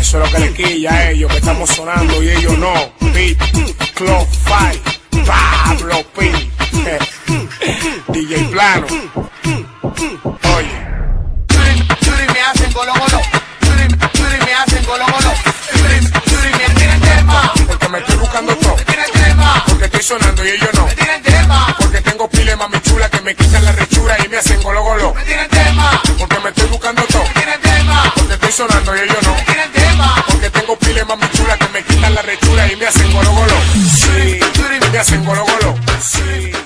Eso es lo que le quilla a ellos, que estamos sonando y ellos no. Beat, Club Fight, Pablo P, DJ Plano. Oye, Churi me hacen golo golo, Churi me hacen golo golo, Churi me tienen tema, porque me estoy buscando todo, me tienen tema, porque estoy sonando y ellos no. me tienen tema, Porque tengo pile mami chula que me quitan la rechura y me hacen golo golo. me tienen tema, Porque me estoy buscando todo, me tienen tema, porque estoy sonando y ellos no. me tienen tema, Porque tengo pile mami chula que me quitan la rechura y me hacen golo golo. Sí, me hacen golo golo. Sí.